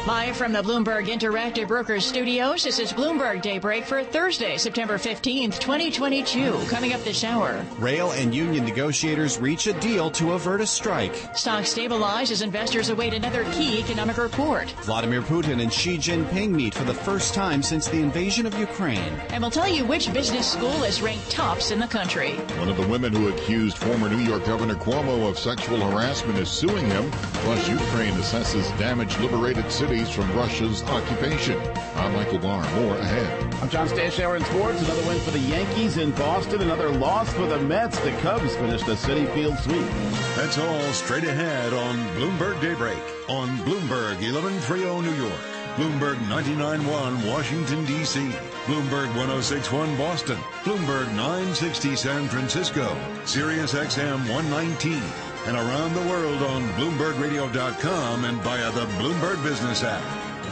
Live from the Bloomberg Interactive Brokers Studios, this is Bloomberg Daybreak for Thursday, September 15th, 2022. Coming up this hour. Rail and union negotiators reach a deal to avert a strike. Stocks stabilize as investors await another key economic report. Vladimir Putin and Xi Jinping meet for the first time since the invasion of Ukraine. And we'll tell you which business school is ranked tops in the country. One of the women who accused former New York Governor Cuomo of sexual harassment is suing him. Plus, Ukraine assesses damaged liberated cities from Russia's occupation. I'm Michael Barr. More ahead. I'm John Stashower in sports. Another win for the Yankees in Boston. Another loss for the Mets. The Cubs finished the Citi Field sweep. That's all straight ahead on Bloomberg Daybreak on Bloomberg 1130 New York, Bloomberg 99.1 Washington, D.C., Bloomberg 106.1 Boston, Bloomberg 960 San Francisco, Sirius XM 119, and around the world on BloombergRadio.com and via the Bloomberg Business app.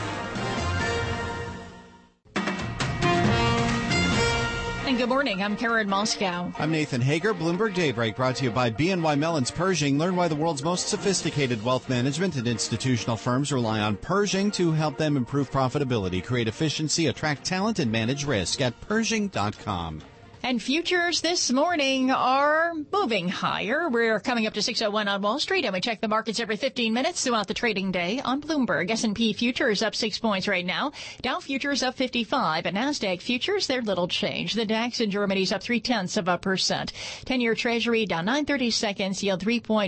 And good morning. I'm Karen Moscow. I'm Nathan Hager. Bloomberg Daybreak brought to you by BNY Mellon's Pershing. Learn why the world's most sophisticated wealth management and institutional firms rely on Pershing to help them improve profitability, create efficiency, attract talent, and manage risk at Pershing.com. And futures this morning are moving higher. We're coming up to 6:01 on Wall Street, and we check the markets every 15 minutes throughout the trading day on Bloomberg. S&P futures up 6 points right now. Dow futures up 55. And NASDAQ futures, they're little change. The DAX in Germany's up 0.3%. 10-year Treasury down 9/30 seconds, yield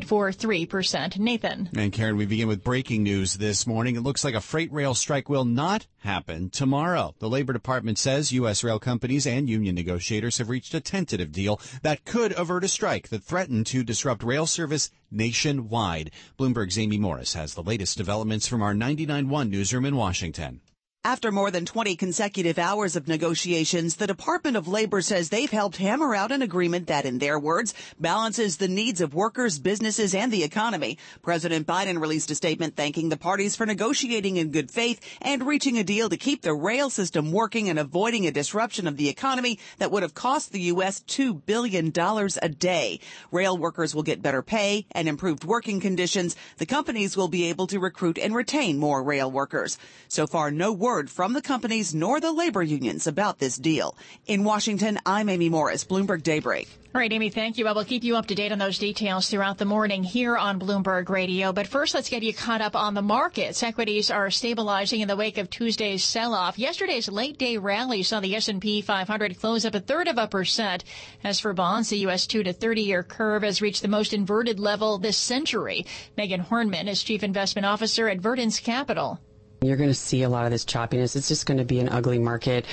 3.43%. Nathan. And Karen, we begin with breaking news this morning. It looks like a freight rail strike will not happen tomorrow. The Labor Department says U.S. rail companies and union negotiators have reached a tentative deal that could avert a strike that threatened to disrupt rail service nationwide. Bloomberg's Amy Morris has the latest developments from our 99.1 newsroom in Washington. After more than 20 consecutive hours of negotiations, the Department of Labor says they've helped hammer out an agreement that, in their words, balances the needs of workers, businesses, and the economy. President Biden released a statement thanking the parties for negotiating in good faith and reaching a deal to keep the rail system working and avoiding a disruption of the economy that would have cost the U.S. $2 billion a day. Rail workers will get better pay and improved working conditions. The companies will be able to recruit and retain more rail workers. So far, no word from the companies nor the labor unions about this deal. In Washington, I'm Amy Morris, Bloomberg Daybreak. All right, Amy, thank you. I will keep you up to date on those details throughout the morning here on Bloomberg Radio. But first, let's get you caught up on the markets. Equities are stabilizing in the wake of Tuesday's sell-off. Yesterday's late-day rally saw the S&P 500 close up 0.33%. As for bonds, the U.S. 2 to 30-year curve has reached the most inverted level this century. Megan Hornman is Chief Investment Officer at Verdence Capital. You're going to see a lot of this choppiness. It's just going to be an ugly market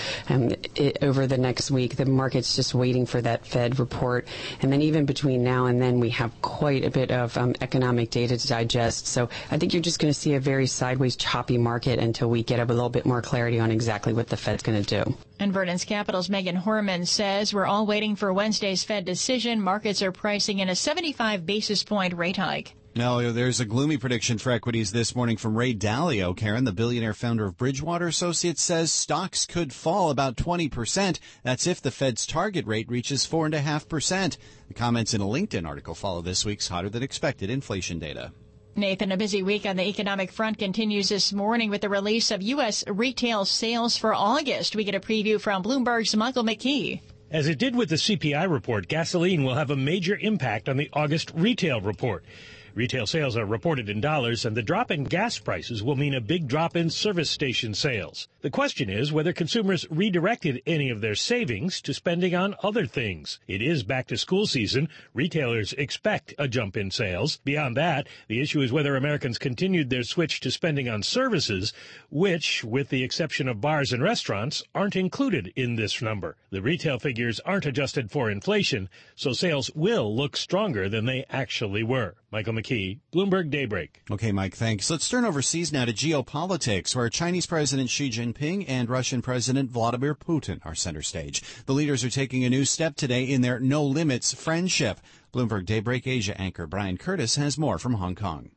over the next week. The market's just waiting for that Fed report. And then even between now and then, we have quite a bit of economic data to digest. So I think you're just going to see a very sideways, choppy market until we get a little bit more clarity on exactly what the Fed's going to do. And Verdence Capital's Megan Horman says we're all waiting for Wednesday's Fed decision. Markets are pricing in a 75 basis point rate hike. Now, there's a gloomy prediction for equities this morning from Ray Dalio. Karen, the billionaire founder of Bridgewater Associates, says stocks could fall about 20%. That's if the Fed's target rate reaches 4.5%. The comments in a LinkedIn article follow this week's hotter than expected inflation data. Nathan, a busy week on the economic front continues this morning with the release of U.S. retail sales for August. We get a preview from Bloomberg's Michael McKee. As it did with the CPI report, gasoline will have a major impact on the August retail report. Retail sales are reported in dollars, and the drop in gas prices will mean a big drop in service station sales. The question is whether consumers redirected any of their savings to spending on other things. It is back to school season. Retailers expect a jump in sales. Beyond that, the issue is whether Americans continued their switch to spending on services, which, with the exception of bars and restaurants, aren't included in this number. The retail figures aren't adjusted for inflation, so sales will look stronger than they actually were. Michael McKee, Bloomberg Daybreak. Okay, Mike, thanks. Let's turn overseas now to geopolitics, where Chinese President Xi Jinping and Russian President Vladimir Putin are center stage. The leaders are taking a new step today in their no-limits friendship. Bloomberg Daybreak Asia anchor Brian Curtis has more from Hong Kong.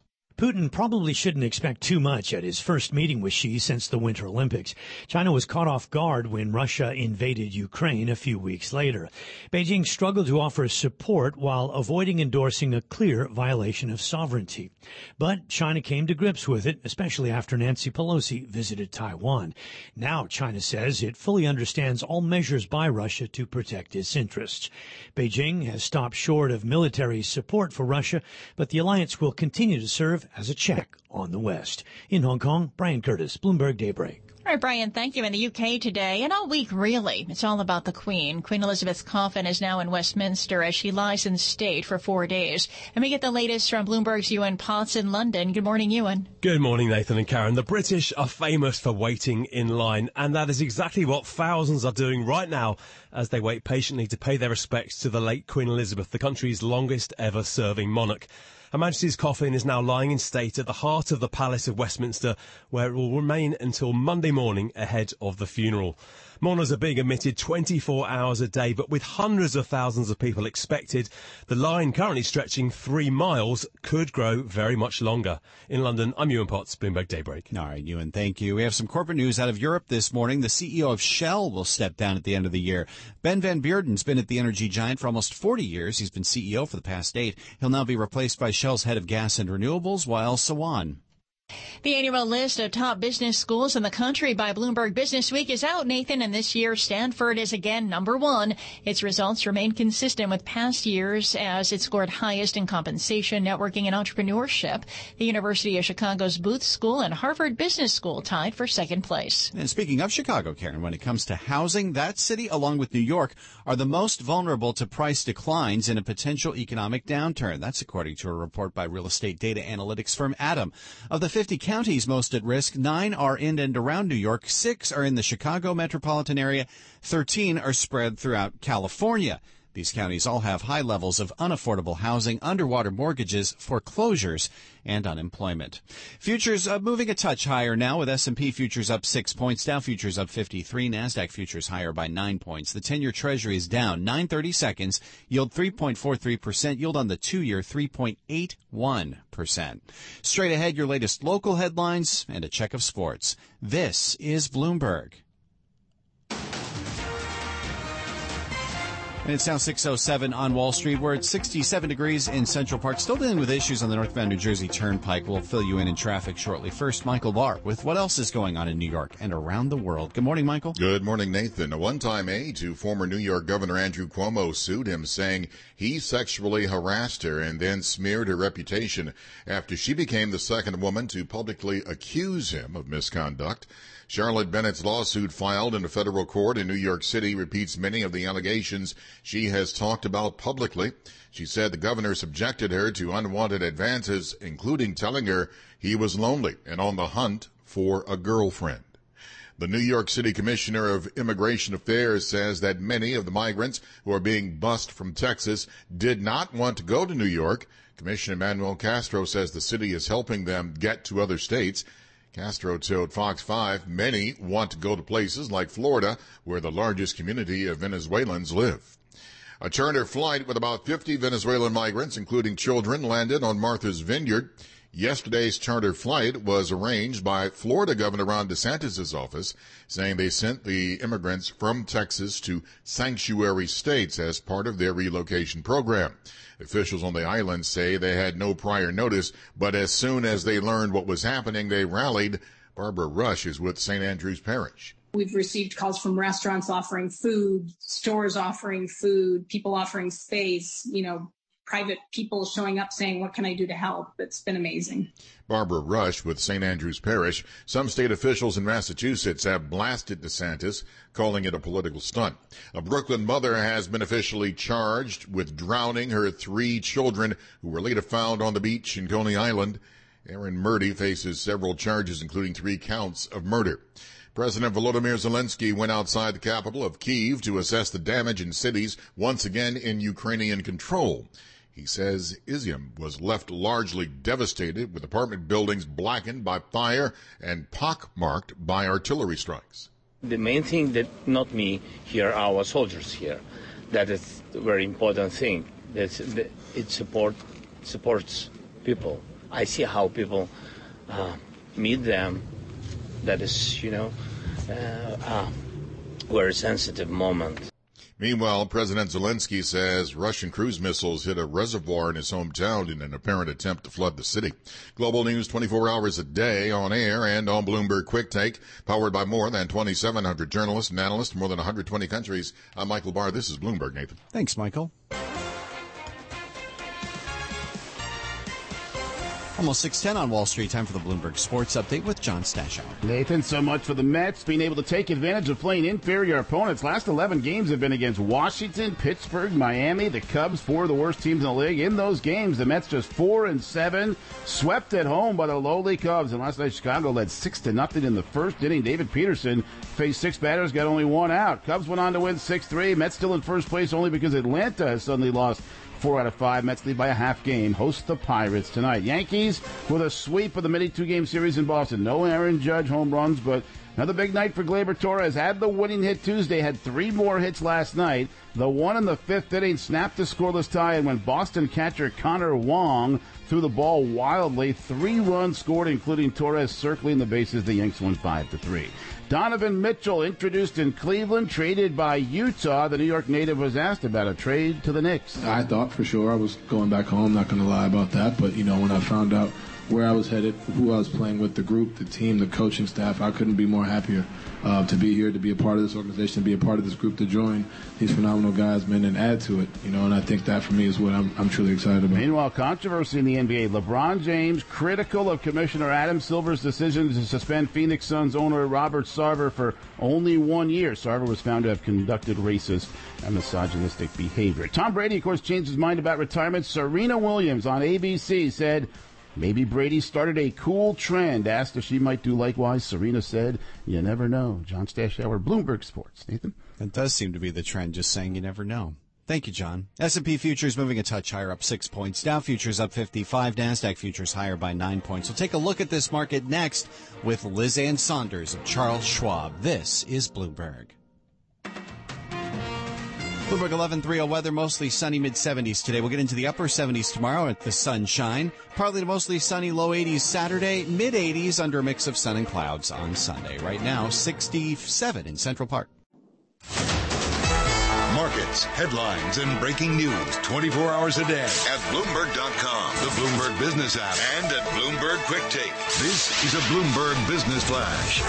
Putin probably shouldn't expect too much at his first meeting with Xi since the Winter Olympics. China was caught off guard when Russia invaded Ukraine a few weeks later. Beijing struggled to offer support while avoiding endorsing a clear violation of sovereignty. But China came to grips with it, especially after Nancy Pelosi visited Taiwan. Now China says it fully understands all measures by Russia to protect its interests. Beijing has stopped short of military support for Russia, but the alliance will continue to serve as a check on the West. In Hong Kong, Brian Curtis, Bloomberg Daybreak. All right, Brian, thank you. In the UK today, and all week really, it's all about the Queen. Queen Elizabeth's coffin is now in Westminster as she lies in state for 4 days. And we get the latest from Bloomberg's Ewan Potts in London. Good morning, Ewan. Good morning, Nathan and Karen. The British are famous for waiting in line, and that is exactly what thousands are doing right now as they wait patiently to pay their respects to the late Queen Elizabeth, the country's longest ever serving monarch. Her Majesty's coffin is now lying in state at the heart of the Palace of Westminster, where it will remain until Monday morning ahead of the funeral. Mourners are being admitted 24 hours a day, but with hundreds of thousands of people expected, the line currently stretching 3 miles could grow very much longer. In London, I'm Ewan Potts, Bloomberg Daybreak. All right, Ewan, thank you. We have some corporate news out of Europe this morning. The CEO of Shell will step down at the end of the year. Ben van Beurden's been at the energy giant for almost 40 years. He's been CEO for the past 8. He'll now be replaced by Shell's head of gas and renewables, Wael Sawan. The annual list of top business schools in the country by Bloomberg Business Week is out, Nathan, and this year Stanford is again number 1. Its results remain consistent with past years as it scored highest in compensation, networking, and entrepreneurship. The University of Chicago's Booth School and Harvard Business School tied for second place. And speaking of Chicago, Karen, when it comes to housing, that city, along with New York, are the most vulnerable to price declines in a potential economic downturn. That's according to a report by real estate data analytics firm Adam. Of the 50 counties most at risk, 9 are in and around New York, 6 are in the Chicago metropolitan area, 13 are spread throughout California. These counties all have high levels of unaffordable housing, underwater mortgages, foreclosures, and unemployment. Futures moving a touch higher now, with S&P futures up 6 points, Dow futures up 53, NASDAQ futures higher by 9 points. The 10-year Treasury is down 9/30 seconds, yield 3.43%, yield on the 2-year 3.81%. Straight ahead, your latest local headlines and a check of sports. This is Bloomberg. And it's now 6:07 on Wall Street. We're at 67 degrees in Central Park. Still dealing with issues on the northbound New Jersey Turnpike. We'll fill you in traffic shortly. First, Michael Barr with what else is going on in New York and around the world. Good morning, Michael. Good morning, Nathan. A one-time aide to former New York Governor Andrew Cuomo sued him, saying he sexually harassed her and then smeared her reputation after she became the second woman to publicly accuse him of misconduct. Charlotte Bennett's lawsuit filed in a federal court in New York City repeats many of the allegations she has talked about publicly. She said the governor subjected her to unwanted advances, including telling her he was lonely and on the hunt for a girlfriend. The New York City Commissioner of Immigration Affairs says that many of the migrants who are being bused from Texas did not want to go to New York. Commissioner Manuel Castro says the city is helping them get to other states. Castro told Fox 5 many want to go to places like Florida, where the largest community of Venezuelans live. A charter flight with about 50 Venezuelan migrants, including children, landed on Martha's Vineyard. Yesterday's charter flight was arranged by Florida Governor Ron DeSantis' office, saying they sent the immigrants from Texas to sanctuary states as part of their relocation program. Officials on the island say they had no prior notice, but as soon as they learned what was happening, they rallied. Barbara Rush is with St. Andrews Parish. We've received calls from restaurants offering food, stores offering food, people offering space, private people showing up saying, what can I do to help? It's been amazing. Barbara Rush with St. Andrews Parish. Some state officials in Massachusetts have blasted DeSantis, calling it a political stunt. A Brooklyn mother has been officially charged with drowning her 3 children who were later found on the beach in Coney Island. Erin Murdy faces several charges, including 3 counts of murder. President Volodymyr Zelensky went outside the capital of Kyiv to assess the damage in cities once again in Ukrainian control. He says Izium was left largely devastated, with apartment buildings blackened by fire and pockmarked by artillery strikes. The main thing that not me here, our soldiers here, that is a very important thing. It supports people, I see how people meet them. That is, very sensitive moment. Meanwhile, President Zelensky says Russian cruise missiles hit a reservoir in his hometown in an apparent attempt to flood the city. Global news 24 hours a day on air and on Bloomberg Quick Take, powered by more than 2,700 journalists and analysts from more than 120 countries. I'm Michael Barr. This is Bloomberg, Nathan. Thanks, Michael. Almost 6:10 on Wall Street. Time for the Bloomberg Sports Update with John Stashower. Nathan, so much for the Mets being able to take advantage of playing inferior opponents. Last 11 games have been against Washington, Pittsburgh, Miami, the Cubs, 4 of the worst teams in the league. In those games, the Mets just 4-7, swept at home by the lowly Cubs. And last night, Chicago led 6-0 in the first inning. David Peterson faced 6 batters, got only 1 out. Cubs went on to win 6-3. Mets still in first place only because Atlanta has suddenly lost 4 out of 5. Mets lead by a half game. Host the Pirates tonight. Yankees with a sweep of the mini 2-game series in Boston. No Aaron Judge home runs, but another big night for Gleyber Torres. Had the winning hit Tuesday, had 3 more hits last night. The one in the 5th inning snapped the scoreless tie, and when Boston catcher Connor Wong threw the ball wildly, 3 runs scored, including Torres circling the bases. The Yanks won 5-3. Donovan Mitchell introduced in Cleveland, traded by Utah. The New York native was asked about a trade to the Knicks. I thought for sure I was going back home, not going to lie about that. But, when I found out where I was headed, who I was playing with, the group, the team, the coaching staff, I couldn't be more happier to be here, to be a part of this organization, to be a part of this group, to join these phenomenal guys, man, and add to it. And I think that for me is what I'm truly excited about. Meanwhile, controversy in the NBA. LeBron James critical of Commissioner Adam Silver's decision to suspend Phoenix Suns owner Robert Sarver for only 1 year. Sarver was found to have conducted racist and misogynistic behavior. Tom Brady, of course, changed his mind about retirement. Serena Williams on ABC said maybe Brady started a cool trend. Asked if she might do likewise, Serena said, "You never know." John Stashower, Bloomberg Sports. Nathan? That does seem to be the trend, just saying you never know. Thank you, John. S&P futures moving a touch higher, up 6 points. Dow futures up 55. NASDAQ futures higher by 9 points. We'll take a look at this market next with Liz Ann Saunders of Charles Schwab. This is Bloomberg. Bloomberg 11:30 weather, mostly sunny, mid-70s today. We'll get into the upper 70s tomorrow at the sunshine. Partly to mostly sunny, low 80s Saturday, mid-80s under a mix of sun and clouds on Sunday. Right now, 67 in Central Park. Markets, headlines, and breaking news 24 hours a day at Bloomberg.com, the Bloomberg Business app, and at Bloomberg Quick Take. This is a Bloomberg Business Flash.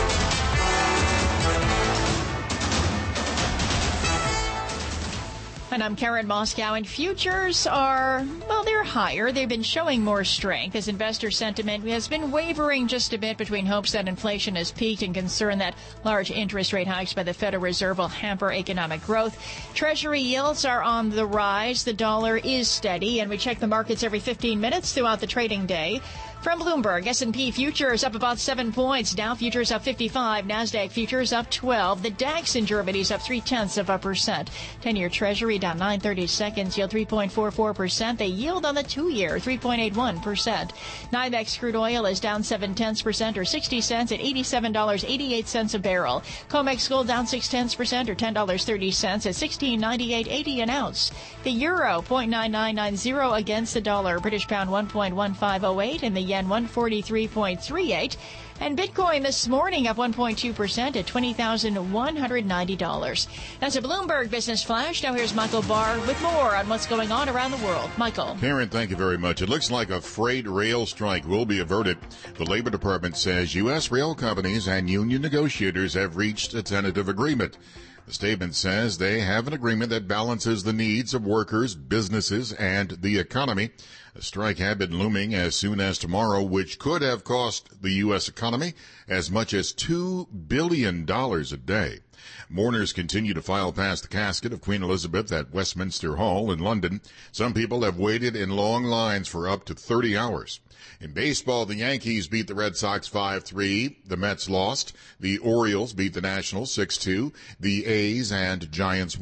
And I'm Karen Moscow, and futures are, they're higher. They've been showing more strength as investor sentiment has been wavering just a bit between hopes that inflation has peaked and concern that large interest rate hikes by the Federal Reserve will hamper economic growth. Treasury yields are on the rise. The dollar is steady, and we check the markets every 15 minutes throughout the trading day. From Bloomberg, S&P futures up about 7 points. Dow futures up 55. NASDAQ futures up 12. The DAX in Germany is up 0.3%. 10-year Treasury down 9/32, yield 3.44%. They yield on the 2-year 3.81%. NYMEX crude oil is down 0.7% or 60 cents at $87.88 a barrel. COMEX gold down 0.6% or $10.30 at $16.9880 an ounce. The euro 0.9990 against the dollar. British pound 1.1508 and the yen 143.38. And Bitcoin this morning up 1.2% at $20,190. That's a Bloomberg Business Flash. Now here's Michael Barr with more on what's going on around the world. Michael. Karen, thank you very much. It looks like a freight rail strike will be averted. The Labor Department says U.S. rail companies and union negotiators have reached a tentative agreement. The statement says they have an agreement that balances the needs of workers, businesses, and the economy. A strike had been looming as soon as tomorrow, which could have cost the U.S. economy as much as $2 billion a day. Mourners continue to file past the casket of Queen Elizabeth at Westminster Hall in London. Some people have waited in long lines for up to 30 hours. In baseball, the Yankees beat the Red Sox 5-3. The Mets lost. The Orioles beat the Nationals 6-2. The A's and Giants won.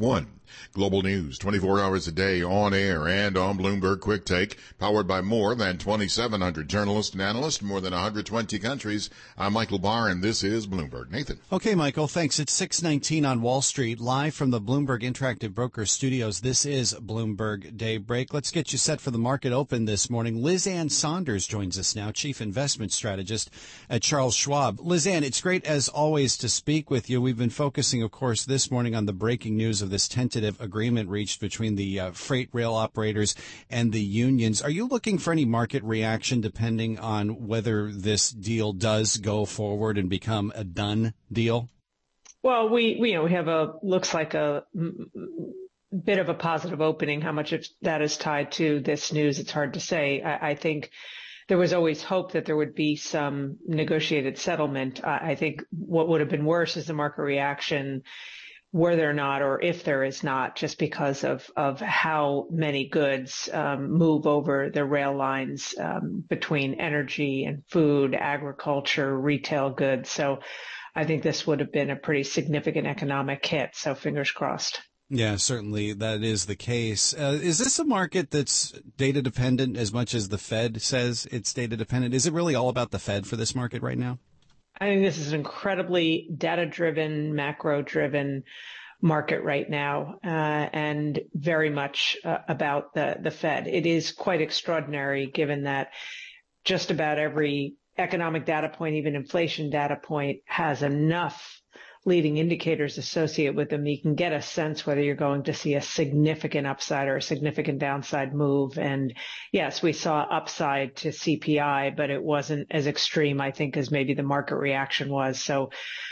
Global news 24 hours a day on air and on Bloomberg Quick Take, powered by more than 2,700 journalists and analysts in more than 120 countries. I'm Michael Barr, and this is Bloomberg. Nathan. Okay, Michael, thanks. It's 6:19 on Wall Street, live from the Bloomberg Interactive Brokers studios. This is Bloomberg Daybreak. Let's get you set for the market open this morning. Liz Ann Sonders joins us now, Chief Investment Strategist at Charles Schwab. Liz Ann, it's great as always to speak with you. We've been focusing, of course, this morning on the breaking news of this tentative agreement reached between the freight rail operators and the unions. Are you looking for any market reaction depending on whether this deal does go forward and become a done deal? Well, we have looks like a bit of a positive opening. How much of that is tied to this news, it's hard to say. I think there was always hope that there would be some negotiated settlement. I think what would have been worse is the market reaction, were there not, or if there is not, just because of how many goods move over the rail lines between energy and food, agriculture, retail goods. So I think this would have been a pretty significant economic hit. So fingers crossed. Yeah, certainly that is the case. Is this a market that's data dependent as much as the Fed says it's data dependent? Is it really all about the Fed for this market right now? I think this is an incredibly data-driven, macro-driven market right now, and very much about the Fed. It is quite extraordinary given that just about every economic data point, even inflation data point, has enough leading indicators associated with them. You can get a sense whether you're going to see a significant upside or a significant downside move. And yes, we saw upside to CPI, but it wasn't as extreme, I think, as maybe the market reaction was. So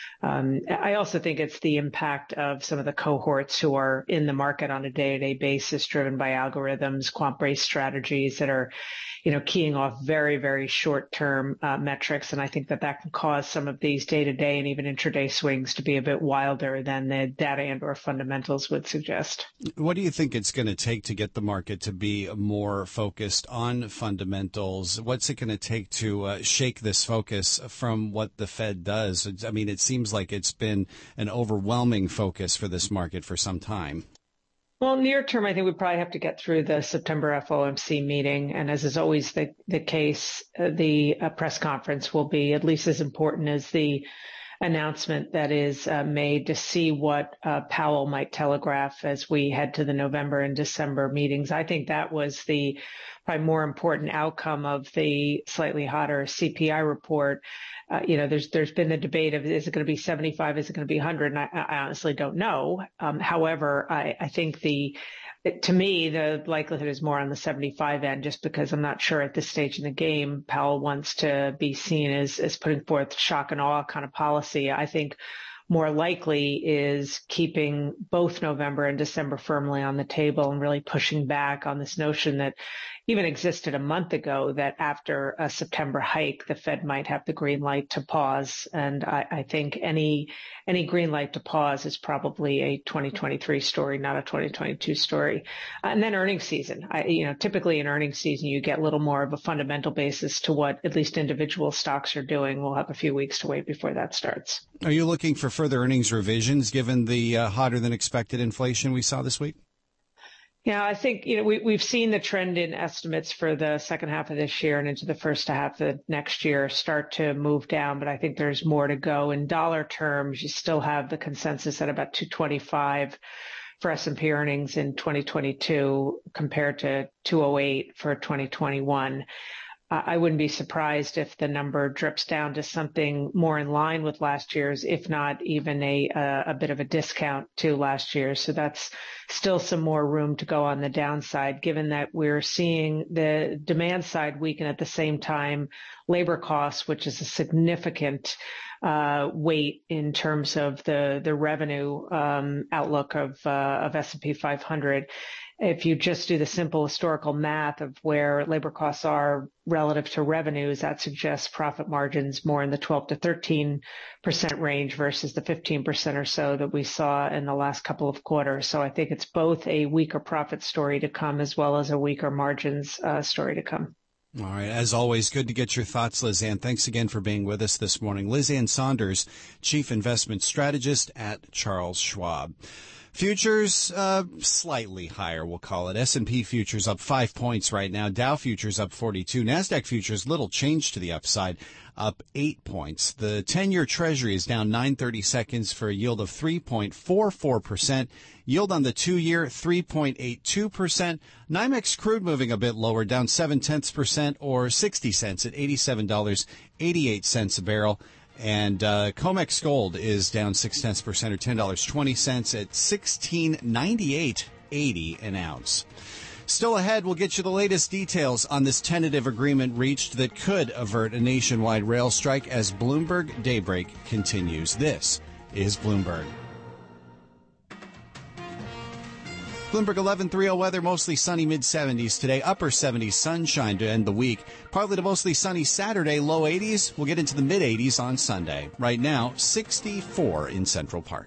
I also think it's the impact of some of the cohorts who are in the market on a day-to-day basis, driven by algorithms, quant-based strategies that are, keying off very, very short-term metrics. And I think that can cause some of these day-to-day and even intraday swings to be a bit wilder than the data and or fundamentals would suggest. What do you think it's going to take to get the market to be more focused on fundamentals? What's it going to take to shake this focus from what the Fed does? I mean, it seems like it's been an overwhelming focus for this market for some time. Well, near term, I think we probably have to get through the September FOMC meeting. And as is always the case, the press conference will be at least as important as the announcement that is made to see what Powell might telegraph as we head to the November and December meetings. I think that was the probably more important outcome of the slightly hotter CPI report. There's been the debate of, is it going to be 75? Is it going to be 100? And I honestly don't know. However, I think to me, the likelihood is more on the 75 end, just because I'm not sure at this stage in the game, Powell wants to be seen as putting forth shock and awe kind of policy. I think more likely is keeping both November and December firmly on the table and really pushing back on this notion that even existed a month ago, that after a September hike, the Fed might have the green light to pause. And I think any green light to pause is probably a 2023 story, not a 2022 story. And then earnings season. Typically in earnings season, you get a little more of a fundamental basis to what at least individual stocks are doing. We'll have a few weeks to wait before that starts. Are you looking for further earnings revisions given the hotter than expected inflation we saw this week? Yeah, I think, we've seen the trend in estimates for the second half of this year and into the first half of next year start to move down, but I think there's more to go. In dollar terms, you still have the consensus at about 225 for S&P earnings in 2022 compared to 208 for 2021. I wouldn't be surprised if the number drips down to something more in line with last year's, if not even a bit of a discount to last year. So that's still some more room to go on the downside, given that we're seeing the demand side weaken at the same time. Labor costs, which is a significant weight in terms of the revenue outlook of S&P 500. If you just do the simple historical math of where labor costs are relative to revenues, that suggests profit margins more in the 12 to 13% range versus the 15% or so that we saw in the last couple of quarters. So I think it's both a weaker profit story to come as well as a weaker margins story to come. All right. As always, good to get your thoughts, Liz Ann. Thanks again for being with us this morning. Liz Ann Sonders, Chief Investment Strategist at Charles Schwab. Futures, slightly higher, we'll call it. S&P futures up 5 points right now. Dow futures up 42. NASDAQ futures, little change to the upside, up 8 points. The 10-year Treasury is down 9/32 for a yield of 3.44%. Yield on the 2-year, 3.82%. NYMEX crude moving a bit lower, down 0.7% or 60 cents at $87.88 a barrel. And COMEX gold is down 0.6% or $10.20 at $16.98.80 an ounce. Still ahead, we'll get you the latest details on this tentative agreement reached that could avert a nationwide rail strike as Bloomberg Daybreak continues. This is Bloomberg. Bloomberg 11:30 weather, mostly sunny, mid-70s today, upper 70s, sunshine to end the week. Partly to mostly sunny Saturday, low 80s. We'll get into the mid-80s on Sunday. Right now, 64 in Central Park.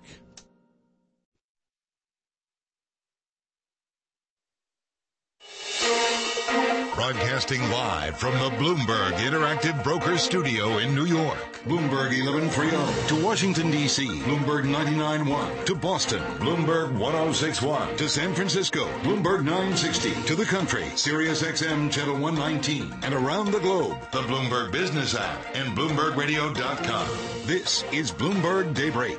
Broadcasting live from the Bloomberg Interactive Brokers Studio in New York. Bloomberg 1130 to Washington, D.C. Bloomberg 99.1 to Boston. Bloomberg 106.1 to San Francisco. Bloomberg 960 to the country. Sirius XM Channel 119. And around the globe, the Bloomberg Business app and BloombergRadio.com. This is Bloomberg Daybreak.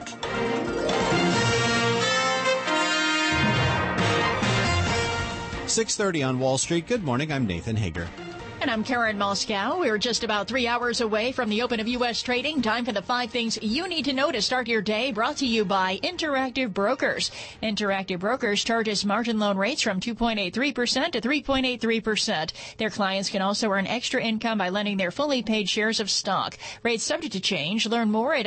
6:30 on Wall Street. Good morning. I'm Nathan Hager. And I'm Karen Moscow. We're just about 3 hours away from the open of U.S. trading. Time for the 5 things you need to know to start your day, brought to you by Interactive Brokers. Interactive Brokers charges margin loan rates from 2.83% to 3.83%. Their clients can also earn extra income by lending their fully paid shares of stock. Rates subject to change. Learn more at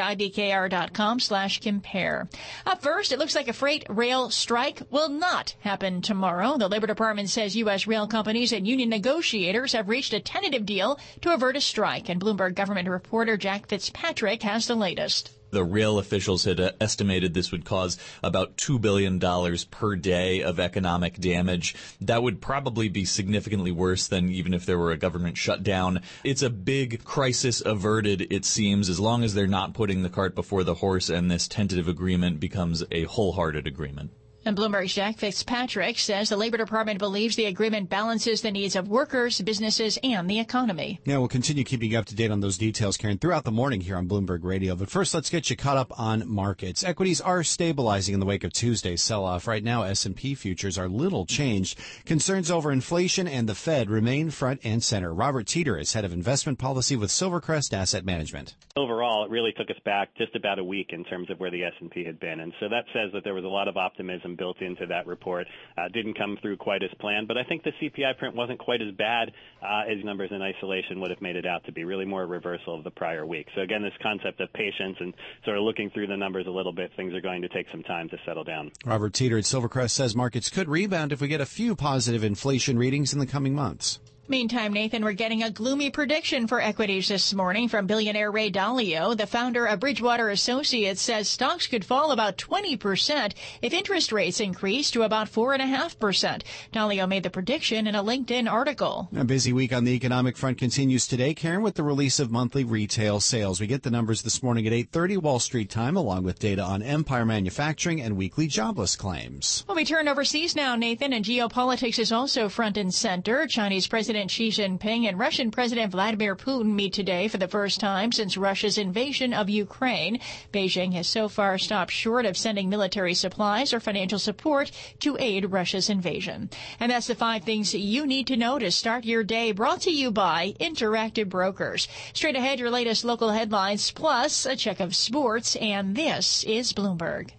ibkr.com/compare. Up first, it looks like a freight rail strike will not happen tomorrow. The Labor Department says U.S. rail companies and union negotiators have reached a tentative deal to avert a strike, and Bloomberg government reporter Jack Fitzpatrick has the latest. The rail officials had estimated this would cause about $2 billion per day of economic damage. That would probably be significantly worse than even if there were a government shutdown. It's a big crisis averted, it seems, as long as they're not putting the cart before the horse and this tentative agreement becomes a wholehearted agreement. And Bloomberg's Jack Fitzpatrick says the Labor Department believes the agreement balances the needs of workers, businesses, and the economy. Yeah, we'll continue keeping you up to date on those details, Karen, throughout the morning here on Bloomberg Radio. But first, let's get you caught up on markets. Equities are stabilizing in the wake of Tuesday's sell-off. Right now, S&P futures are little changed. Concerns over inflation and the Fed remain front and center. Robert Teeter is head of investment policy with Silvercrest Asset Management. Overall, it really took us back just about a week in terms of where the S&P had been. And so that says that there was a lot of optimism built into that report. Didn't come through quite as planned, but I think the CPI print wasn't quite as bad as numbers in isolation would have made it out to be, really more a reversal of the prior week. So again, this concept of patience and sort of looking through the numbers a little bit, things are going to take some time to settle down. Robert Teeter at Silvercrest says markets could rebound if we get a few positive inflation readings in the coming months. Meantime, Nathan, we're getting a gloomy prediction for equities this morning from billionaire Ray Dalio. The founder of Bridgewater Associates says stocks could fall about 20% if interest rates increase to about 4.5%. Dalio made the prediction in a LinkedIn article. A busy week on the economic front continues today, Karen, with the release of monthly retail sales. We get the numbers this morning at 8:30 Wall Street time, along with data on Empire Manufacturing and weekly jobless claims. Well, we turn overseas now, Nathan, and geopolitics is also front and center. Chinese President Xi Jinping and Russian President Vladimir Putin meet today for the first time since Russia's invasion of Ukraine. Beijing has so far stopped short of sending military supplies or financial support to aid Russia's invasion. And that's the 5 things you need to know to start your day, brought to you by Interactive Brokers. Straight ahead, your latest local headlines, plus a check of sports, and this is Bloomberg.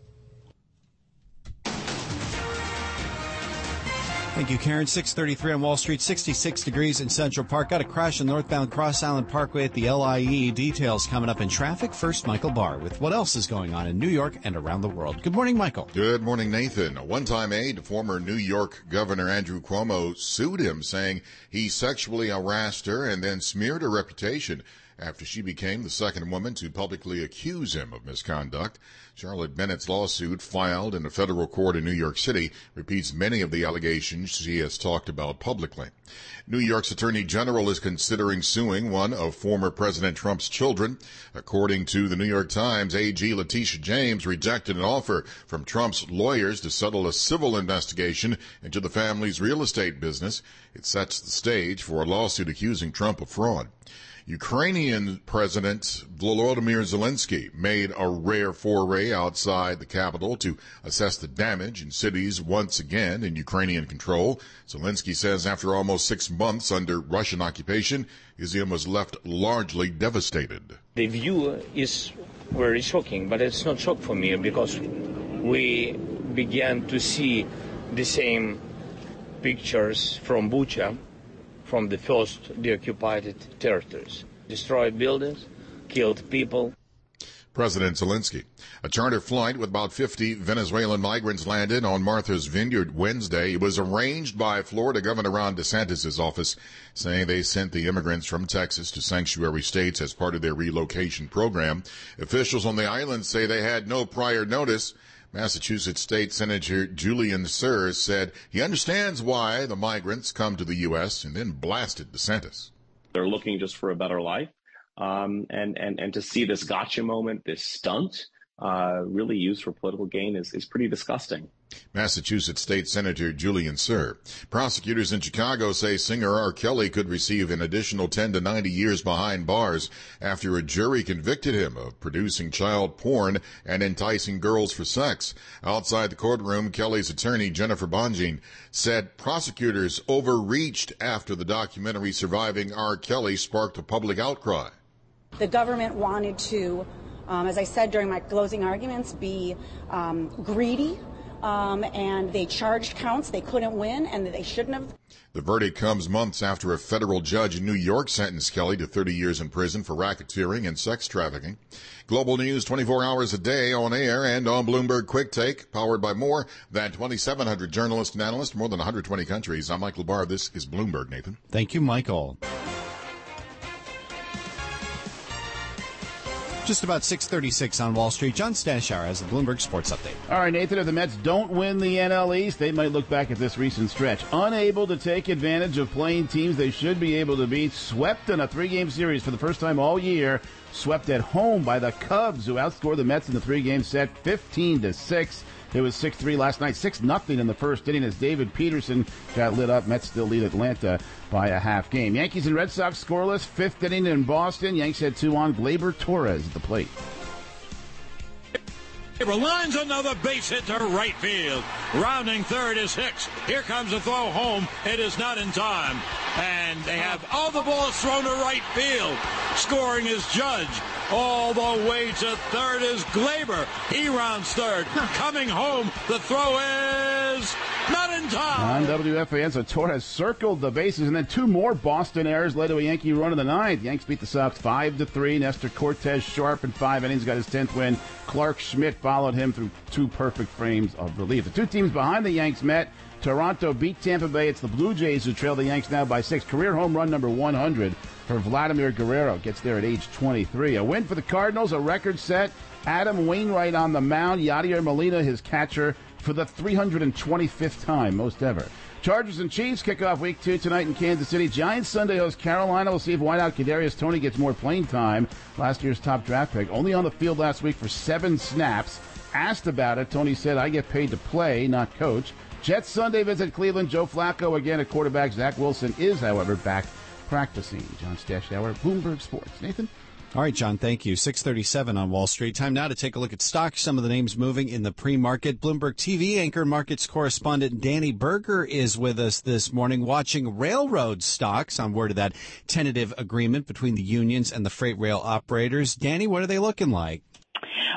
Thank you, Karen. 6:33 on Wall Street, 66 degrees in Central Park. Got a crash on northbound Cross Island Parkway at the LIE. Details coming up in traffic. First, Michael Barr with what else is going on in New York and around the world. Good morning, Michael. Good morning, Nathan. A one-time aide to former New York Governor Andrew Cuomo sued him, saying he sexually harassed her and then smeared her reputation after she became the second woman to publicly accuse him of misconduct. Charlotte Bennett's lawsuit, filed in a federal court in New York City, repeats many of the allegations she has talked about publicly. New York's Attorney General is considering suing one of former President Trump's children. According to the New York Times, AG Letitia James rejected an offer from Trump's lawyers to settle a civil investigation into the family's real estate business. It sets the stage for a lawsuit accusing Trump of fraud. Ukrainian President Volodymyr Zelensky made a rare foray outside the capital to assess the damage in cities once again in Ukrainian control. Zelensky says after almost 6 months under Russian occupation, Izium was left largely devastated. The view is very shocking, but it's not shock for me because we began to see the same pictures from Bucha, from the first deoccupied territories. Destroyed buildings, killed people. President Zelensky. A charter flight with about 50 Venezuelan migrants landed on Martha's Vineyard Wednesday. It was arranged by Florida Governor Ron DeSantis' office, saying they sent the immigrants from Texas to sanctuary states as part of their relocation program. Officials on the island say they had no prior notice. Massachusetts State Senator Julian Sir said he understands why the migrants come to the U.S. and then blasted DeSantis. They're looking just for a better life. And to see this gotcha moment, this stunt, really used for political gain is pretty disgusting. Massachusetts State Senator Julian Sir. Prosecutors in Chicago say singer R. Kelly could receive an additional 10 to 90 years behind bars after a jury convicted him of producing child porn and enticing girls for sex. Outside the courtroom, Kelly's attorney, Jennifer Bonjean, said prosecutors overreached after the documentary Surviving R. Kelly sparked a public outcry. The government wanted to, as I said during my closing arguments, be greedy. And they charged counts they couldn't win and they shouldn't have. The verdict comes months after a federal judge in New York sentenced Kelly to 30 years in prison for racketeering and sex trafficking. Global news 24 hours a day on air and on Bloomberg Quick Take, powered by more than 2,700 journalists and analysts, more than 120 countries. I'm Michael Barr. This is Bloomberg, Nathan. Thank you, Michael. Just about 6:36 on Wall Street. John Stashauer has the Bloomberg Sports Update. All right, Nathan, if the Mets don't win the NL East, they might look back at this recent stretch. Unable to take advantage of playing teams they should be able to beat. Swept in a 3-game series for the first time all year. Swept at home by the Cubs, who outscored the Mets in the 3-game set 15-6. It was 6-3 last night, 6-0 in the first inning as David Peterson got lit up. Mets still lead Atlanta by a half game. Yankees and Red Sox scoreless, 5th inning in Boston. Yanks had 2 on. Gleyber Torres at the plate. Lines another base hit to right field. Rounding third is Hicks. Here comes a throw home. It is not in time. And they have all the balls thrown to right field. Scoring is Judge. All the way to third is Gleyber. He rounds third. Coming home, the throw is not in time. On WFAN, so Torres circled the bases, and then 2 more Boston errors led to a Yankee run in the 9th. Yanks beat the Sox 5-3. Nestor Cortez sharp in 5 innings, got his 10th win. Clark Schmidt followed him through 2 perfect frames of relief. The 2 teams behind the Yanks met. Toronto beat Tampa Bay. It's the Blue Jays who trail the Yanks now by 6. Career home run number 100 for Vladimir Guerrero. Gets there at age 23. A win for the Cardinals, a record set. Adam Wainwright on the mound. Yadier Molina, his catcher, for the 325th time, most ever. Chargers and Chiefs kick off week 2 tonight in Kansas City. Giants Sunday host Carolina. We'll see if wideout Kadarius Toney gets more playing time. Last year's top draft pick. Only on the field last week for 7 snaps. Asked about it, Toney said, I get paid to play, not coach. Jets Sunday visit Cleveland. Joe Flacco again at quarterback. Zach Wilson is, however, back practicing. John Stashauer, Bloomberg Sports. Nathan? All right, John, thank you. 6:37 on Wall Street. Time now to take a look at stocks. Some of the names moving in the pre-market. Bloomberg TV anchor markets correspondent Danny Berger is with us this morning watching railroad stocks on word of that tentative agreement between the unions and the freight rail operators. Danny, what are they looking like?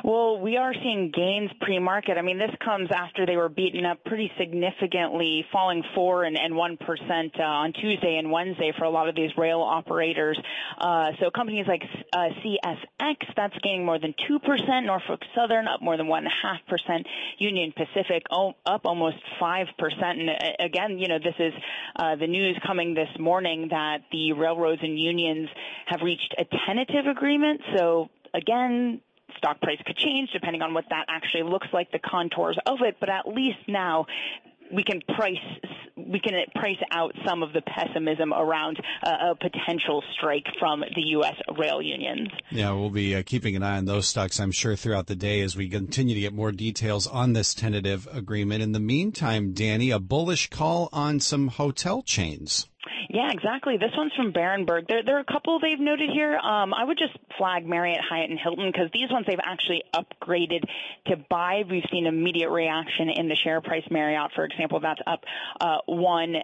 Well, we are seeing gains pre-market. I mean, this comes after they were beaten up pretty significantly, falling 4% and 1% on Tuesday and Wednesday for a lot of these rail operators. So companies like CSX, that's gaining more than 2%, Norfolk Southern up more than 1.5%, Union Pacific up almost 5%. And again, this is the news coming this morning that the railroads and unions have reached a tentative agreement. So again, stock price could change depending on what that actually looks like, the contours of it. But at least now we can price out some of the pessimism around a potential strike from the U.S. rail unions. Yeah, we'll be keeping an eye on those stocks, I'm sure, throughout the day as we continue to get more details on this tentative agreement. In the meantime, Danny, a bullish call on some hotel chains. Yeah, exactly. This one's from Berenberg. There are a couple they've noted here. I would just flag Marriott, Hyatt, and Hilton because these ones they've actually upgraded to buy. We've seen immediate reaction in the share price. Marriott, for example, that's up 1.125%.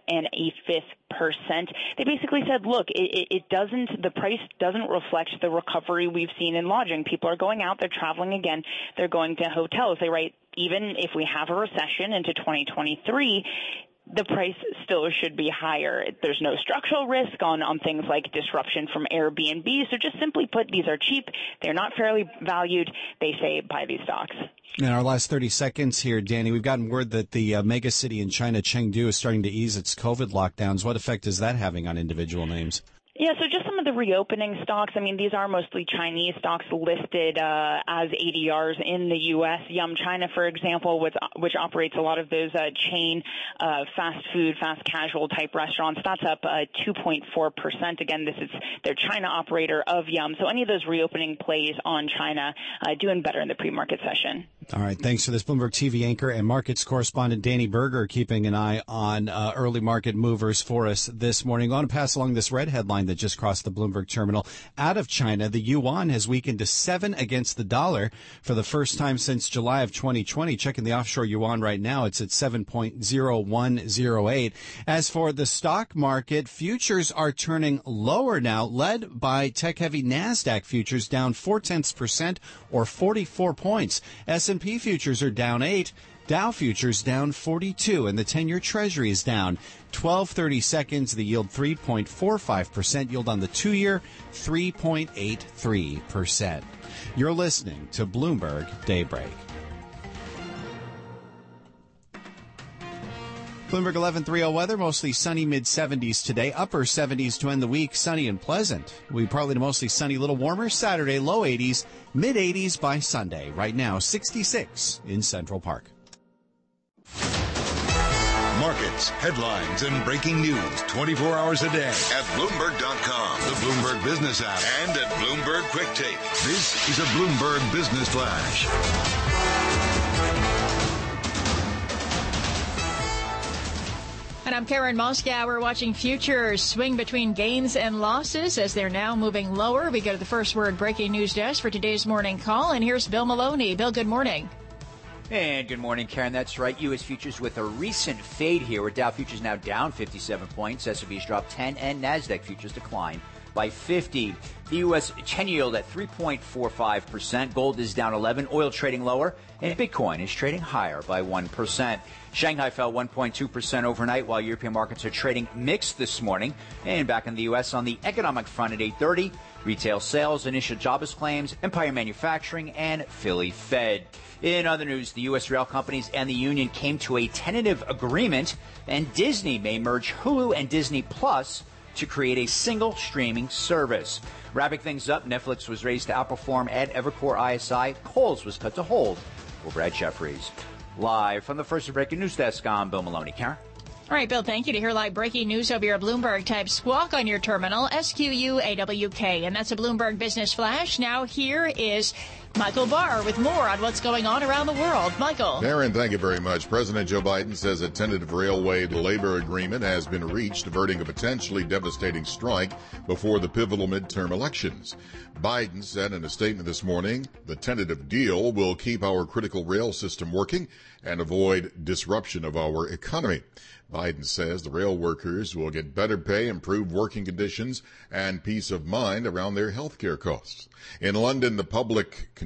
They basically said, look, the price doesn't reflect the recovery we've seen in lodging. People are going out, they're traveling again, they're going to hotels. They write, even if we have a recession into 2023, the price still should be higher. There's no structural risk on things like disruption from Airbnb. So just simply put, these are cheap. They're not fairly valued. They say buy these stocks. In our last 30 seconds here, Danny, we've gotten word that the mega city in China, Chengdu, is starting to ease its COVID lockdowns. What effect is that having on individual names? Yeah, so just some of the reopening stocks. I mean, these are mostly Chinese stocks listed as ADRs in the U.S. Yum China, for example, which operates a lot of those chain fast food, fast casual type restaurants. That's up 2.4%. Again, this is their China operator of Yum. So any of those reopening plays on China doing better in the pre-market session. All right. Thanks for this. Bloomberg TV anchor and markets correspondent Danny Berger keeping an eye on early market movers for us this morning. I want to pass along this red headline that just crossed the Bloomberg terminal. Out of China, the yuan has weakened to 7 against the dollar for the first time since July of 2020. Checking the offshore yuan right now, it's at 7.0108. As for the stock market, futures are turning lower now, led by tech-heavy NASDAQ futures down 0.4% or 44 points. S&P futures are down 8. Dow futures down 42, and the 10-year Treasury is down 12/32. The yield 3.45%. Yield on the 2-year 3.83%. You're listening to Bloomberg Daybreak. Bloomberg 11:30 weather, mostly sunny, mid-70s today, upper 70s to end the week, sunny and pleasant. We partly to mostly sunny, a little warmer Saturday, low 80s, mid-80s by Sunday. Right now, 66 in Central Park. Markets, headlines, and breaking news 24 hours a day at Bloomberg.com, the Bloomberg Business app, and at Bloomberg Quick Take. This is a Bloomberg Business Flash. And I'm Karen Moscow. We're watching futures swing between gains and losses as they're now moving lower. We go to the First Word breaking news desk for today's morning call. And here's Bill Maloney. Bill, good morning. And good morning, Karen. That's right. U.S. futures with a recent fade here, where Dow futures now down 57 points. S&P's dropped 10, and NASDAQ futures decline by 50. The U.S. 10 yield at 3.45%. Gold is down 11. Oil trading lower, and Bitcoin is trading higher by 1%. Shanghai fell 1.2% overnight, while European markets are trading mixed this morning. And back in the U.S. on the economic front at 8:30, retail sales, initial jobless claims, Empire Manufacturing, and Philly Fed. In other news, the U.S. rail companies and the union came to a tentative agreement, and Disney may merge Hulu and Disney Plus to create a single streaming service. Wrapping things up, Netflix was raised to outperform at Evercore ISI. Kohl's was cut to hold over at Jefferies. Live from the First Breaking News Desk, I'm Bill Maloney. Karen? All right, Bill, thank you. To hear live breaking news over your Bloomberg, type squawk on your terminal, SQUAWK, and that's a Bloomberg Business Flash. Now here is Michael Barr with more on what's going on around the world. Michael. Karen, thank you very much. President Joe Biden says a tentative railway labor agreement has been reached, averting a potentially devastating strike before the pivotal midterm elections. Biden said in a statement this morning, the tentative deal will keep our critical rail system working and avoid disruption of our economy. Biden says the rail workers will get better pay, improved working conditions, and peace of mind around their health care costs. In London, the public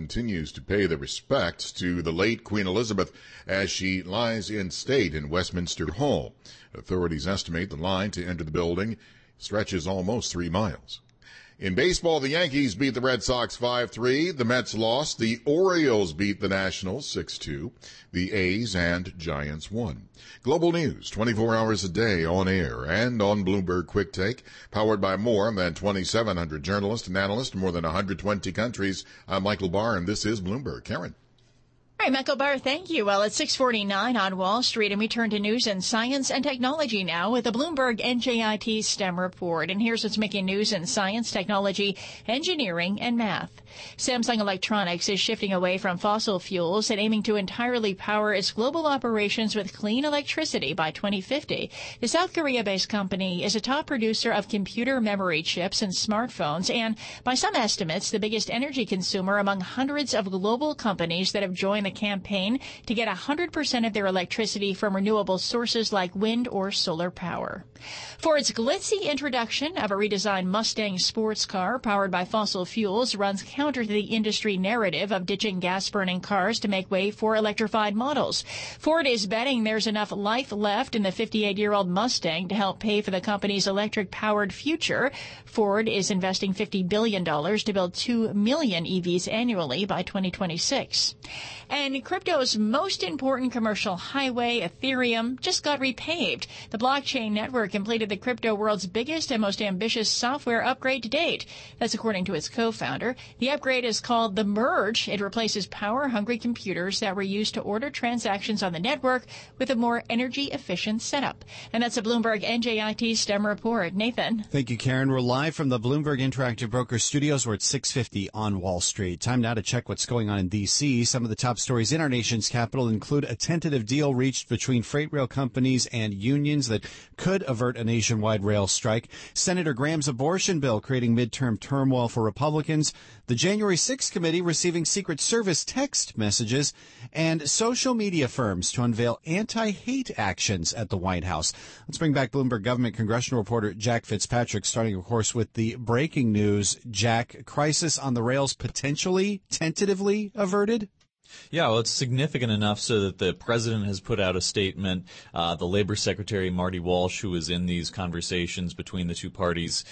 continues to pay the respects to the late Queen Elizabeth as she lies in state in Westminster Hall. Authorities estimate the line to enter the building stretches almost 3 miles. In baseball, the Yankees beat the Red Sox 5-3. The Mets lost. The Orioles beat the Nationals 6-2. The A's and Giants won. Global news 24 hours a day on air and on Bloomberg Quick Take, powered by more than 2,700 journalists and analysts in more than 120 countries. I'm Michael Barr, and this is Bloomberg. Karen. All right, Michael Barr, thank you. Well, it's 6:49 on Wall Street, and we turn to news and science and technology now with the Bloomberg NJIT STEM report. And here's what's making news in science, technology, engineering, and math. Samsung Electronics is shifting away from fossil fuels and aiming to entirely power its global operations with clean electricity by 2050. The South Korea-based company is a top producer of computer memory chips and smartphones, and by some estimates, the biggest energy consumer among hundreds of global companies that have joined the campaign to get 100% of their electricity from renewable sources like wind or solar power. For its glitzy introduction of a redesigned Mustang sports car powered by fossil fuels runs counter to the industry narrative of ditching gas-burning cars to make way for electrified models. Ford is betting there's enough life left in the 58-year-old Mustang to help pay for the company's electric-powered future. Ford is investing $50 billion to build 2 million EVs annually by 2026. And crypto's most important commercial highway, Ethereum, just got repaved. The blockchain network completed the crypto world's biggest and most ambitious software upgrade to date. That's according to its co-founder. The upgrade is called the Merge. It replaces power-hungry computers that were used to order transactions on the network with a more energy-efficient setup. And that's a Bloomberg NJIT STEM report. Nathan. Thank you, Karen. We're live from the Bloomberg Interactive Brokers studios. We're at 6:50 on Wall Street. Time now to check what's going on in D.C. Some of the top stories in our nation's capital include a tentative deal reached between freight rail companies and unions that could avert a nationwide rail strike, Senator Graham's abortion bill creating midterm turmoil for Republicans, the January 6th committee receiving Secret Service text messages, and social media firms to unveil anti-hate actions at the White House. Let's bring back Bloomberg government congressional reporter Jack Fitzpatrick, starting, of course, with the breaking news. Jack, crisis on the rails potentially, tentatively averted? Yeah, well, it's significant enough so that the president has put out a statement. The Labor Secretary, Marty Walsh, who was in these conversations between the two parties,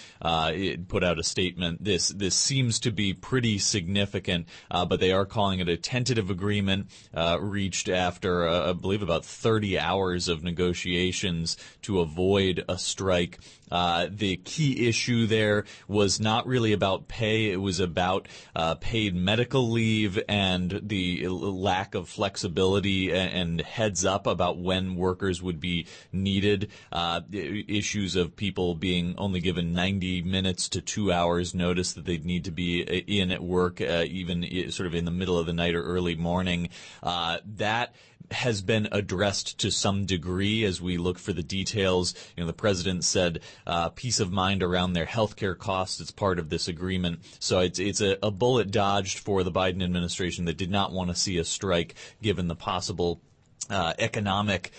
put out a statement. This seems to be pretty significant, but they are calling it a tentative agreement reached after, I believe, about 30 hours of negotiations to avoid a strike. The key issue there was not really about pay. It was about paid medical leave and the lack of flexibility and heads up about when workers would be needed. Issues of people being only given 90 minutes to 2 hours notice that they'd need to be in at work, even sort of in the middle of the night or early morning. That has been addressed to some degree as we look for the details. You know, the president said peace of mind around their health care costs. It's part of this agreement. So it's a bullet dodged for the Biden administration that did not want to see a strike given the possible economic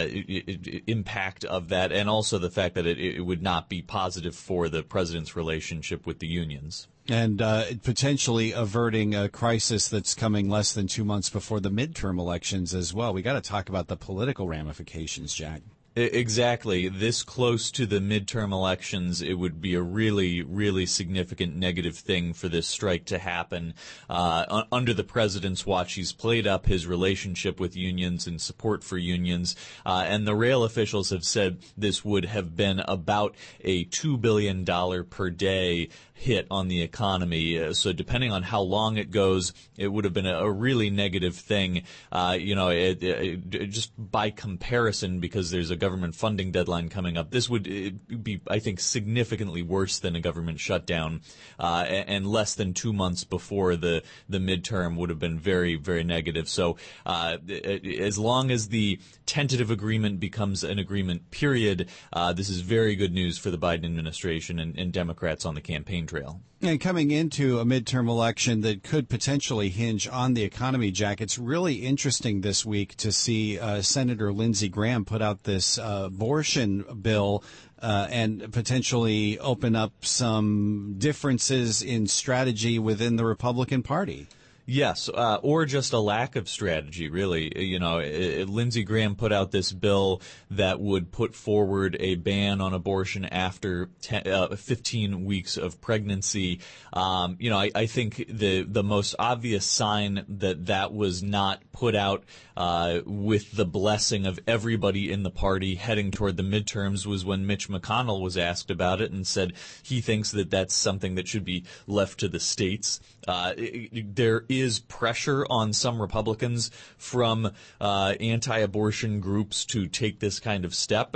impact of that, and also the fact that it would not be positive for the president's relationship with the unions. And potentially averting a crisis that's coming less than 2 months before the midterm elections as well. We got to talk about the political ramifications, Jack. Exactly. This close to the midterm elections, it would be a really, really significant negative thing for this strike to happen. Under the president's watch, he's played up his relationship with unions and support for unions. And the rail officials have said this would have been about a $2 billion per day hit on the economy. So depending on how long it goes, it would have been a really negative thing. Just by comparison, because there's a government funding deadline coming up, this would be, I think, significantly worse than a government shutdown, and less than 2 months before the midterm would have been very, very negative. So as long as the tentative agreement becomes an agreement, period, this is very good news for the Biden administration and Democrats on the campaign trail. And coming into a midterm election that could potentially hinge on the economy, Jack, it's really interesting this week to see Senator Lindsey Graham put out this abortion bill and potentially open up some differences in strategy within the Republican Party. Yes, or just a lack of strategy, really. Lindsey Graham put out this bill that would put forward a ban on abortion after 15 weeks of pregnancy. I think the most obvious sign that was not put out with the blessing of everybody in the party heading toward the midterms was when Mitch McConnell was asked about it and said he thinks that that's something that should be left to the states. There is pressure on some Republicans from anti-abortion groups to take this kind of step.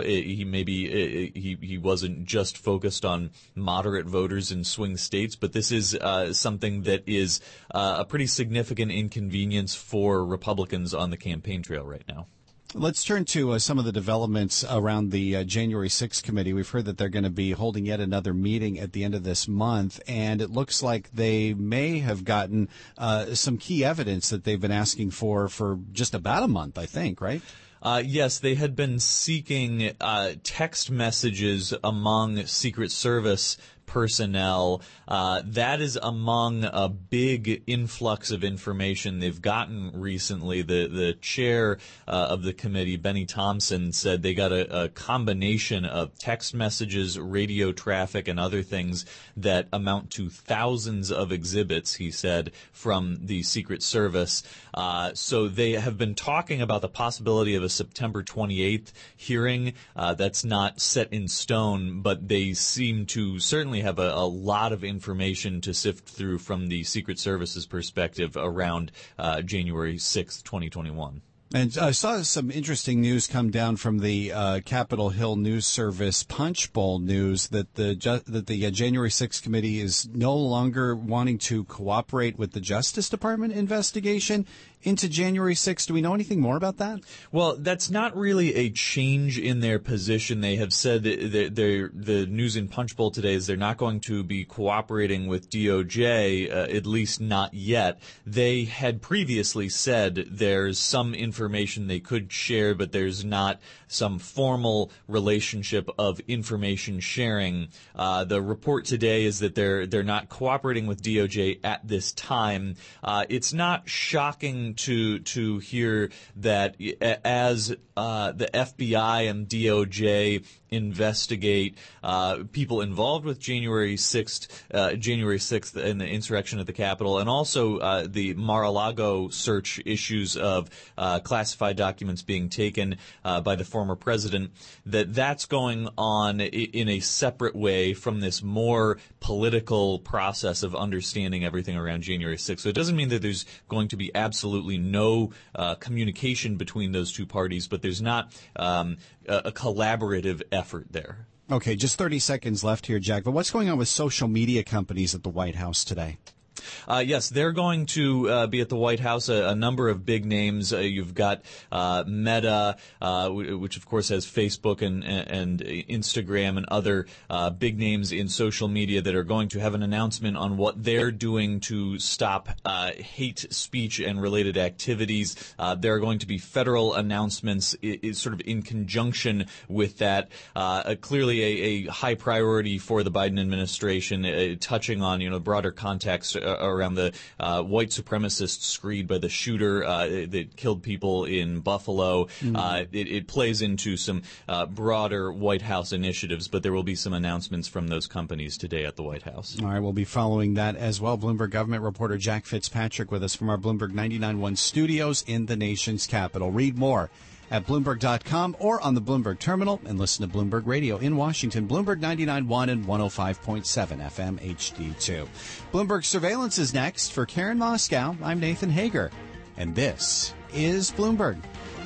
He wasn't just focused on moderate voters in swing states, but this is something that is a pretty significant inconvenience for Republicans on the campaign trail right now. Let's turn to some of the developments around the January 6th committee. We've heard that they're going to be holding yet another meeting at the end of this month, and it looks like they may have gotten some key evidence that they've been asking for just about a month, I think, right? Yes, they had been seeking text messages among Secret Service personnel. That is among a big influx of information they've gotten recently. The chair of the committee, Benny Thompson, said they got a combination of text messages, radio traffic, and other things that amount to thousands of exhibits, he said, from the Secret Service. So they have been talking about the possibility of a September 28th hearing. That's not set in stone, but they seem to certainly have a lot of information to sift through from the Secret Service's perspective around January 6th, 2021. And I saw some interesting news come down from the Capitol Hill News Service Punchbowl News that the January 6th committee is no longer wanting to cooperate with the Justice Department investigation into January 6th. Do we know anything more about that? Well, that's not really a change in their position. They have said that the news in Punchbowl today is they're not going to be cooperating with DOJ, at least not yet. They had previously said there's some information they could share, but there's not some formal relationship of information sharing. The report today is that they're not cooperating with DOJ at this time. It's not shocking to hear that as the FBI and DOJ investigate people involved with January 6th and the insurrection at the Capitol, and also the Mar-a-Lago search issues of classified documents being taken by the former president, that's going on in a separate way from this more political process of understanding everything around January 6th. So it doesn't mean that there's going to be absolutely no communication between those two parties, but there's not a collaborative effort there. Okay, just 30 seconds left here, Jack. But what's going on with social media companies at the White House today? Yes, they're going to be at the White House. A number of big names. You've got Meta, which of course has Facebook and Instagram and other big names in social media that are going to have an announcement on what they're doing to stop hate speech and related activities. There are going to be federal announcements sort of in conjunction with that. Clearly a high priority for the Biden administration, touching on broader context around the white supremacist screed by the shooter that killed people in Buffalo. It plays into some broader White House initiatives, but there will be some announcements from those companies today at the White House. All right, we'll be following that as well. Bloomberg government reporter Jack Fitzpatrick with us from our Bloomberg 99.1 studios in the nation's capital. Read more at Bloomberg.com or on the Bloomberg terminal, and listen to Bloomberg Radio in Washington, Bloomberg 99.1 and 105.7 FM HD2. Bloomberg Surveillance is next. For Karen Moscow, I'm Nathan Hager, and this is Bloomberg.